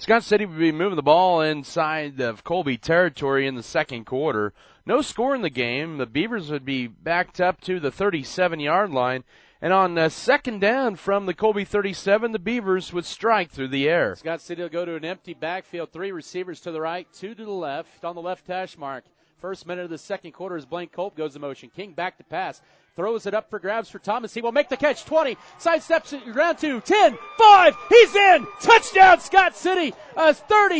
Scott City would be moving the ball inside of Colby territory in the second quarter. No score in the game. The Beavers would be backed up to the 37-yard line. And on second down from the Colby 37, the Beavers would strike through the air. Scott City will go to an empty backfield. 3 receivers to the right, 2 to the left on the left hash mark. First minute of the second quarter as Blaine Culp goes in motion. King back to pass. Throws it up for grabs for Thomas. He will make the catch. 20. Sidesteps it around to 10. 5. He's in. Touchdown, Scott City. A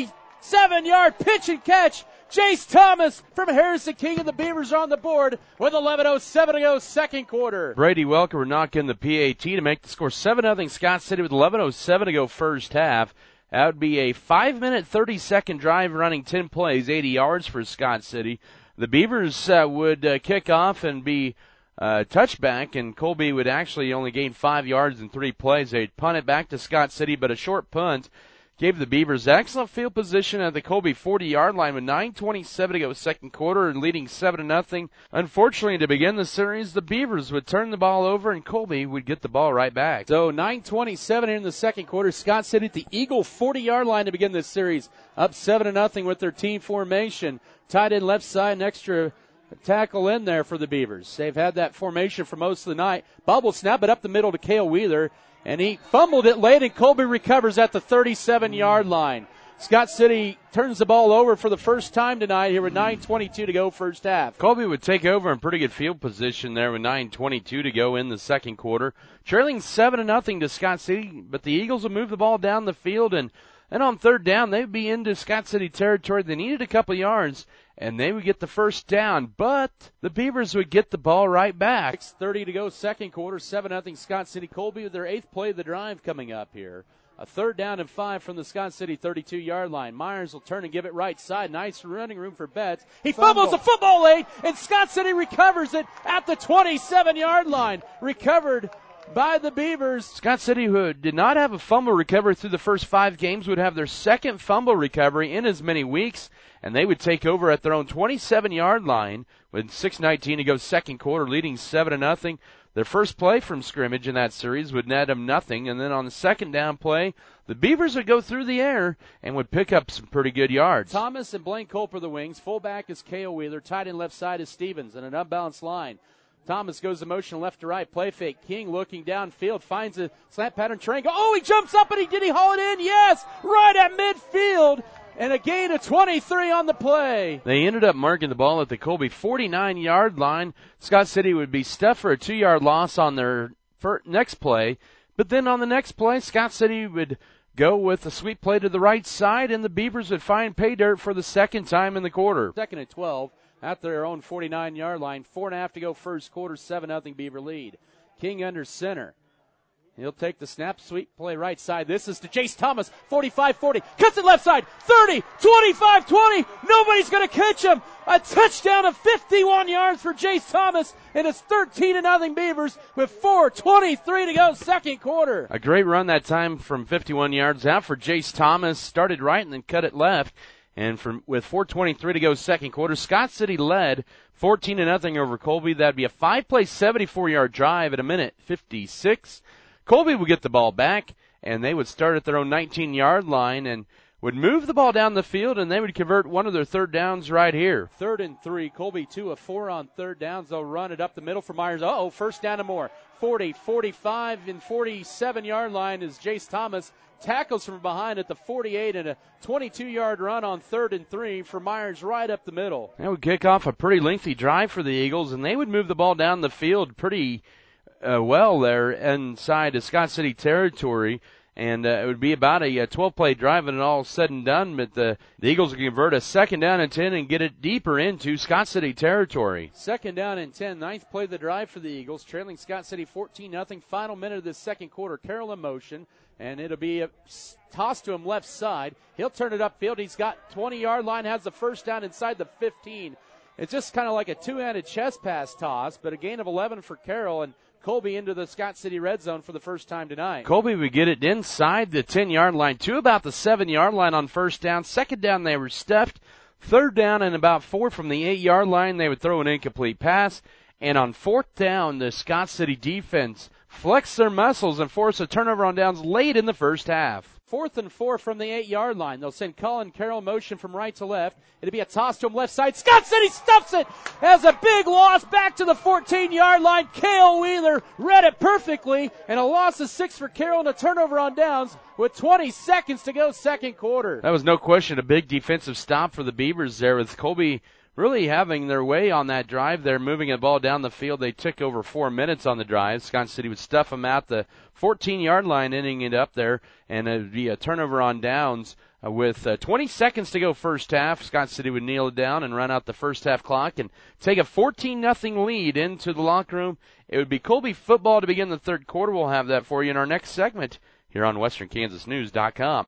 37-yard pitch and catch. Jace Thomas from Harrison King, and the Beavers are on the board with 11:07 to go, second quarter. Brady Welker would knock in the PAT to make the score 7-0 Scott City with 11:07 to go first half. That would be a 5-minute, 30-second drive running 10 plays, 80 yards for Scott City. The Beavers would kick off and be touchback, and Colby would actually only gain 5 yards in 3 plays. They'd punt it back to Scott City, but a short punt gave the Beavers excellent field position at the Colby 40-yard line with 9:27 to go second quarter and leading 7-0. Unfortunately, to begin the series, the Beavers would turn the ball over and Colby would get the ball right back. So 9:27 in the second quarter. Scott City at the Eagle 40-yard line to begin this series. Up 7-0 with their team formation. Tight end left side, an extra tackle in there for the Beavers. They've had that formation for most of the night. Bob will snap it up the middle to Cale Wheeler. And he fumbled it late, and Colby recovers at the 37-yard line. Scott City turns the ball over for the first time tonight here with 9:22 to go first half. Colby would take over in pretty good field position there with 9:22 to go in the second quarter. Trailing 7-0 to Scott City, but the Eagles would move the ball down the field, and on third down, they'd be into Scott City territory. They needed a couple yards, and they would get the first down, but the Beavers would get the ball right back. 6:30 to go second quarter, 7-0 Scott City. Colby with their 8th play of the drive coming up here. A 3rd down and 5 from the Scott City 32-yard line. Myers will turn and give it right side. Nice running room for Betts. He fumbles the football late, and Scott City recovers it at the 27-yard line. Recovered by the Beavers. Scott City, who did not have a fumble recovery through the first 5 games, would have their second fumble recovery in as many weeks, and they would take over at their own 27-yard line with 6:19 to go second quarter, leading 7-0. Their first play from scrimmage in that series would net them nothing, and then on the second down play, the Beavers would go through the air and would pick up some pretty good yards. Thomas and Blaine Culp are the wings. Fullback is Cale Wheeler. Tight end left side is Stevens, and an unbalanced line. Thomas goes in motion left to right. Play fake. King looking downfield. Finds a slant pattern triangle. Oh, he jumps up, and did he haul it in? Yes! Right at midfield. And a gain of 23 on the play. They ended up marking the ball at the Colby 49-yard line. Scott City would be stuffed for a 2-yard loss on their next play. But then on the next play, Scott City would go with a sweep play to the right side, and the Beavers would find pay dirt for the second time in the quarter. 2nd and 12. At their own 49-yard line. 4.5 to go first quarter, 7-0 Beaver lead. King under center. He'll take the snap, sweep play right side. This is to Jace Thomas, 45-40. Cuts it left side, 30, 25-20. Nobody's going to catch him. A touchdown of 51 yards for Jace Thomas, and it's 13-0 Beavers with 4:23 to go second quarter. A great run that time from 51 yards out for Jace Thomas. Started right and then cut it left. And with 4:23 to go second quarter, Scott City led 14-0 over Colby. That'd be a 5-play, 74-yard drive at 1:56. Colby would get the ball back, and they would start at their own 19-yard line and would move the ball down the field, and they would convert one of their third downs right here. 3rd and 3. Colby 2 of 4 on third downs. They'll run it up the middle for Myers. First down and more. 40, 45, and 47-yard line is Jace Thomas. Tackles from behind at the 48 and a 22-yard run on 3rd and 3 for Myers right up the middle. That would kick off a pretty lengthy drive for the Eagles, and they would move the ball down the field pretty well there inside the Scott City territory. And it would be about a 12-play drive and all said and done, but the Eagles would convert a 2nd down and 10 and get it deeper into Scott City territory. 2nd down and 10, 9th play of the drive for the Eagles, trailing Scott City 14-0. Final minute of this second quarter. Carroll in motion, and it'll be a toss to him left side. He'll turn it upfield. He's got 20-yard line, has the first down inside the 15. It's just kind of like a two-handed chest pass toss, but a gain of 11 for Carroll, and Colby into the Scott City red zone for the first time tonight. Colby would get it inside the 10-yard line to about the 7-yard line on first down. Second down, they were stuffed. Third down and about 4 from the 8-yard line, they would throw an incomplete pass. And on fourth down, the Scott City defense flexed their muscles and forced a turnover on downs late in the first half. 4th and 4 from the 8-yard line. They'll send Colin Carroll motion from right to left. It'll be a toss to him left side. Scott City stuffs it. Has a big loss back to the 14-yard line. Cale Wheeler read it perfectly, and a loss of 6 for Carroll and a turnover on downs with 20 seconds to go second quarter. That was no question a big defensive stop for the Beavers there, with Colby really having their way on that drive there, moving the ball down the field. They took over 4 minutes on the drive. Scott City would stuff them out the 14-yard line, ending it up there, and it would be a turnover on downs with 20 seconds to go first half. Scott City would kneel it down and run out the first half clock and take a 14-0 lead into the locker room. It would be Colby football to begin the third quarter. We'll have that for you in our next segment here on WesternKansasNews.com.